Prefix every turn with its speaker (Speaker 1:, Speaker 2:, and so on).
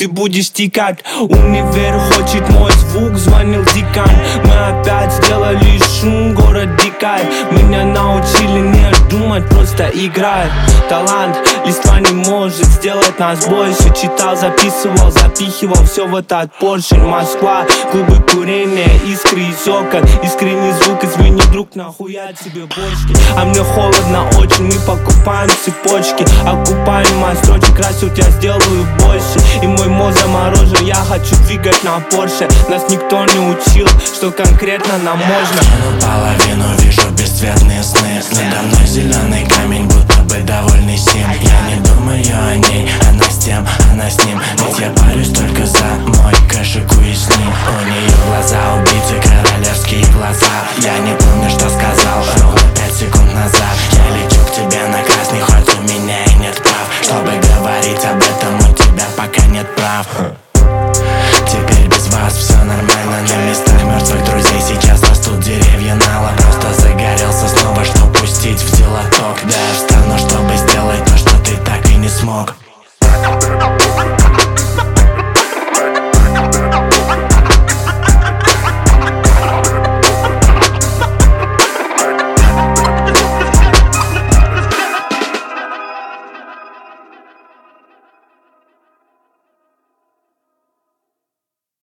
Speaker 1: ты будешь текать. Универ хочет мой звук, звонил декан. Мы опять сделали шум, город дикает. Меня научили не думать, просто играть. Талант, листва не может сделать нас больше. Читал, записывал, запихивал все в этот поршень. Москва, клубы курения, искры из окон. Искренний звук, извини, друг, нахуя тебе бочки. А мне холодно очень, мы покупаем цепочки. Окупаемость строчек, раз я тебя сделаю больше. И мой мозг заморожен, я хочу двигать на Порше. Нас никто не учил, что конкретно нам можно.
Speaker 2: Я половину вижу бесцветные сны. Надо мной зеленый камень, будто бы довольный сим. Я не думаю о ней, она с тем, она с ним. Ведь я парюсь только за